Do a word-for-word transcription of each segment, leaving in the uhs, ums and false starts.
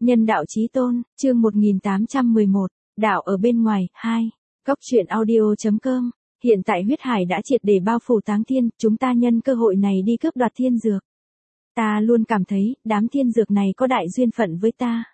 Nhân đạo chí tôn, chương một nghìn tám trăm mười một, đạo ở bên ngoài, hai. Góc truyện audio.com. Hiện tại huyết hải đã triệt để bao phủ táng thiên, chúng ta nhân cơ hội này đi cướp đoạt thiên dược. Ta luôn cảm thấy, đám thiên dược này có đại duyên phận với ta.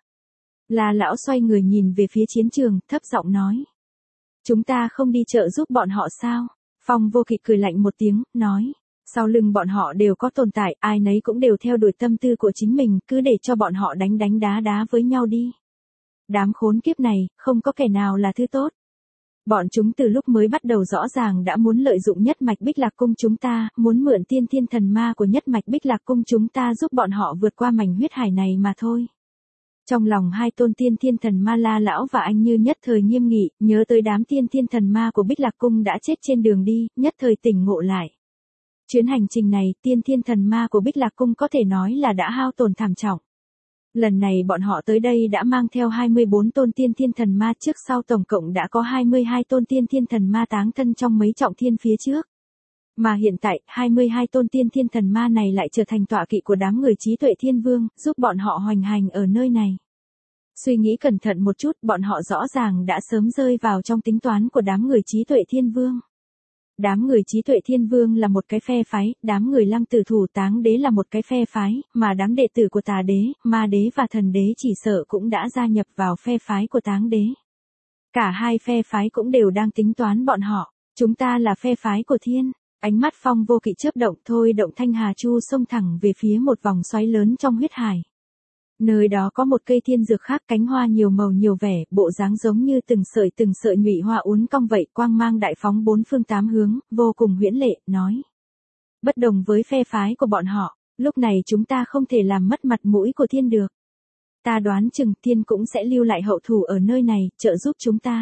La lão xoay người nhìn về phía chiến trường, thấp giọng nói. Chúng ta không đi trợ giúp bọn họ sao? Phong Vô Kỵ cười lạnh một tiếng, nói. Sau lưng bọn họ đều có tồn tại, ai nấy cũng đều theo đuổi tâm tư của chính mình, cứ để cho bọn họ đánh đánh đá đá với nhau đi. Đám khốn kiếp này, không có kẻ nào là thứ tốt. Bọn chúng từ lúc mới bắt đầu rõ ràng đã muốn lợi dụng nhất mạch Bích Lạc Cung chúng ta, muốn mượn tiên thiên thần ma của nhất mạch Bích Lạc Cung chúng ta giúp bọn họ vượt qua mảnh huyết hải này mà thôi. Trong lòng hai tôn tiên thiên thần ma La lão và anh Như nhất thời nghiêm nghị, nhớ tới đám tiên thiên thần ma của Bích Lạc Cung đã chết trên đường đi, nhất thời tỉnh ngộ lại. Chuyến hành trình này, tiên thiên thần ma của Bích Lạc Cung có thể nói là đã hao tổn thảm trọng. Lần này bọn họ tới đây đã mang theo hai mươi bốn tôn tiên thiên thần ma, trước sau tổng cộng đã có hai mươi hai tôn tiên thiên thần ma táng thân trong mấy trọng thiên phía trước. Mà hiện tại, hai mươi hai tôn tiên thiên thần ma này lại trở thành tọa kỵ của đám người trí tuệ thiên vương, giúp bọn họ hoành hành ở nơi này. Suy nghĩ cẩn thận một chút, bọn họ rõ ràng đã sớm rơi vào trong tính toán của đám người trí tuệ thiên vương. Đám người trí tuệ thiên vương là một cái phe phái, đám người Lăng Tử Thủ Táng Đế là một cái phe phái, mà đám đệ tử của Tà Đế, Ma Đế và Thần Đế chỉ sợ cũng đã gia nhập vào phe phái của Táng Đế. Cả hai phe phái cũng đều đang tính toán bọn họ, chúng ta là phe phái của thiên. Ánh mắt Phong Vô Kỵ chớp động, thôi động Thanh Hà Chu xông thẳng về phía một vòng xoáy lớn trong huyết hải. Nơi đó có một cây thiên dược khác, cánh hoa nhiều màu nhiều vẻ, bộ dáng giống như từng sợi từng sợi nhụy hoa uốn cong vậy, quang mang đại phóng bốn phương tám hướng, vô cùng huyễn lệ, nói. Bất đồng với phe phái của bọn họ, lúc này chúng ta không thể làm mất mặt mũi của thiên được. Ta đoán chừng thiên cũng sẽ lưu lại hậu thủ ở nơi này, trợ giúp chúng ta.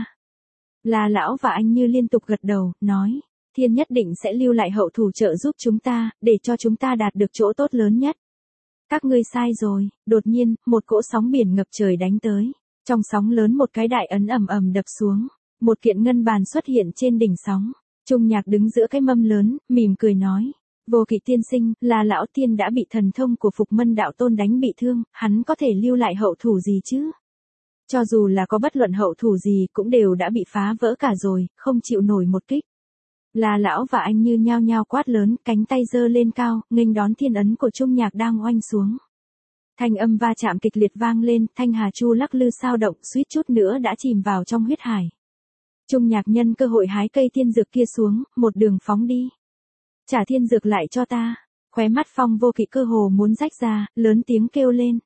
La lão và anh Như liên tục gật đầu, nói. Thiên nhất định sẽ lưu lại hậu thủ trợ giúp chúng ta, để cho chúng ta đạt được chỗ tốt lớn nhất. Các ngươi sai rồi, đột nhiên, một cỗ sóng biển ngập trời đánh tới. Trong sóng lớn một cái đại ấn ầm ầm đập xuống. Một kiện ngân bàn xuất hiện trên đỉnh sóng. Trung Nhạc đứng giữa cái mâm lớn, mỉm cười nói. Vô Kỵ tiên sinh, là lão tiên đã bị thần thông của Phục Mân đạo tôn đánh bị thương, hắn có thể lưu lại hậu thủ gì chứ? Cho dù là có bất luận hậu thủ gì cũng đều đã bị phá vỡ cả rồi, không chịu nổi một kích. La lão và anh Như nhao nhao quát lớn, cánh tay giơ lên cao, nghênh đón thiên ấn của Trung Nhạc đang oanh xuống. Thanh âm va chạm kịch liệt vang lên, Thanh Hà Chu lắc lư sao động, suýt chút nữa đã chìm vào trong huyết hải. Trung Nhạc nhân cơ hội hái cây thiên dược kia xuống, một đường phóng đi. Trả thiên dược lại cho ta. Khóe mắt Phong Vô Kỵ cơ hồ muốn rách ra, lớn tiếng kêu lên.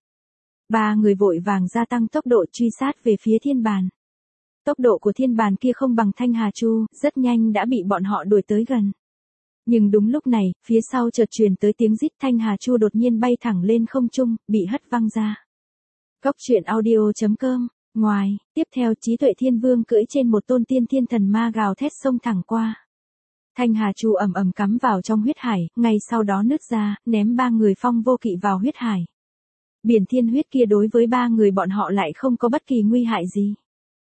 Ba người vội vàng gia tăng tốc độ truy sát về phía thiên bàn. Tốc độ của thiên bàn kia không bằng Thanh Hà Chu, rất nhanh đã bị bọn họ đuổi tới gần. Nhưng đúng lúc này, phía sau chợt truyền tới tiếng rít, Thanh Hà Chu đột nhiên bay thẳng lên không trung, bị hất văng ra. Góc truyện audio.com. Ngoài, tiếp theo trí tuệ thiên vương cưỡi trên một tôn tiên thiên thần ma gào thét xông thẳng qua. Thanh Hà Chu ầm ầm cắm vào trong huyết hải, ngay sau đó nứt ra, ném ba người Phong Vô Kỵ vào huyết hải. Biển thiên huyết kia đối với ba người bọn họ lại không có bất kỳ nguy hại gì.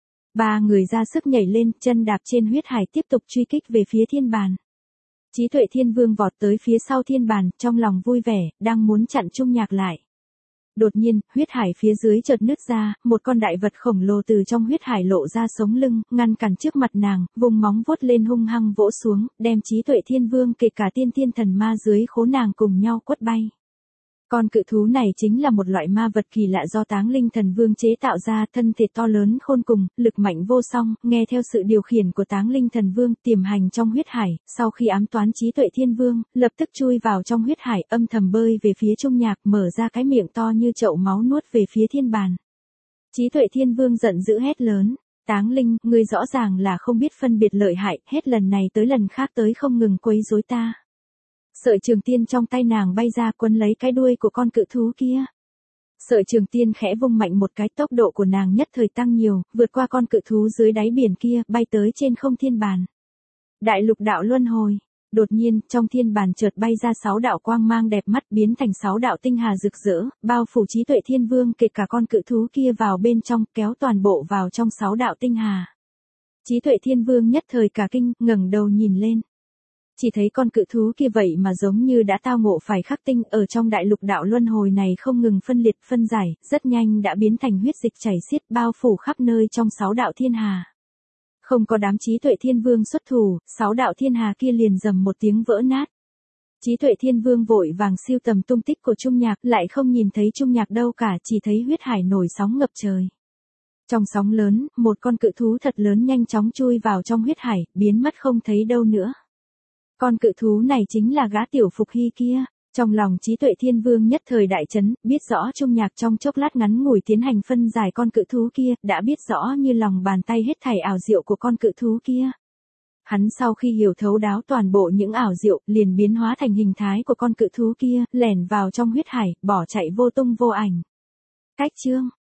Ba người ra sức nhảy lên, chân đạp trên huyết hải tiếp tục truy kích về phía thiên bàn. Trí tuệ thiên vương vọt tới phía sau thiên bàn, trong lòng vui vẻ, đang muốn chặn Trung Nhạc lại. Đột nhiên, huyết hải phía dưới chợt nứt ra, một con đại vật khổng lồ từ trong huyết hải lộ ra sống lưng, ngăn cản trước mặt nàng, vùng móng vuốt lên hung hăng vỗ xuống, đem trí tuệ thiên vương kể cả tiên thiên thần ma dưới khố nàng cùng nhau quất bay. Con cự thú này chính là một loại ma vật kỳ lạ do Táng Linh Thần Vương chế tạo ra, thân thể to lớn khôn cùng, lực mạnh vô song, nghe theo sự điều khiển của Táng Linh Thần Vương, tiềm hành trong huyết hải, sau khi ám toán trí tuệ thiên vương, lập tức chui vào trong huyết hải, âm thầm bơi về phía Trung Nhạc, mở ra cái miệng to như chậu máu nuốt về phía thiên bàn. Trí tuệ thiên vương giận dữ hét lớn, Táng Linh, ngươi rõ ràng là không biết phân biệt lợi hại, hết lần này tới lần khác tới không ngừng quấy rối ta. Sợi trường tiên trong tay nàng bay ra quấn lấy cái đuôi của con cự thú kia. Sợi trường tiên khẽ vung mạnh một cái, tốc độ của nàng nhất thời tăng nhiều, vượt qua con cự thú dưới đáy biển kia, bay tới trên không thiên bàn. Đại lục đạo luân hồi. Đột nhiên, trong thiên bàn chợt bay ra sáu đạo quang mang đẹp mắt, biến thành sáu đạo tinh hà rực rỡ, bao phủ trí tuệ thiên vương kể cả con cự thú kia vào bên trong, kéo toàn bộ vào trong sáu đạo tinh hà. Trí tuệ thiên vương nhất thời cả kinh, ngẩng đầu nhìn lên. Chỉ thấy con cự thú kia vậy mà giống như đã tao ngộ phải khắc tinh, ở trong đại lục đạo luân hồi này không ngừng phân liệt phân giải, rất nhanh đã biến thành huyết dịch chảy xiết bao phủ khắp nơi trong sáu đạo thiên hà. Không có đám trí tuệ thiên vương xuất thủ, sáu đạo thiên hà kia liền rầm một tiếng vỡ nát. Trí tuệ thiên vương vội vàng siêu tầm tung tích của Trung Nhạc, lại không nhìn thấy Trung Nhạc đâu cả, chỉ thấy huyết hải nổi sóng ngập trời. Trong sóng lớn, một con cự thú thật lớn nhanh chóng chui vào trong huyết hải, biến mất không thấy đâu nữa. Con cự thú này chính là gã tiểu Phục Hy kia. Trong lòng trí tuệ thiên vương nhất thời đại chấn, biết rõ Trung Nhạc trong chốc lát ngắn ngủi tiến hành phân giải con cự thú kia, đã biết rõ như lòng bàn tay hết thảy ảo diệu của con cự thú kia. Hắn sau khi hiểu thấu đáo toàn bộ những ảo diệu, liền biến hóa thành hình thái của con cự thú kia, lẻn vào trong huyết hải, bỏ chạy vô tung vô ảnh. Cách chương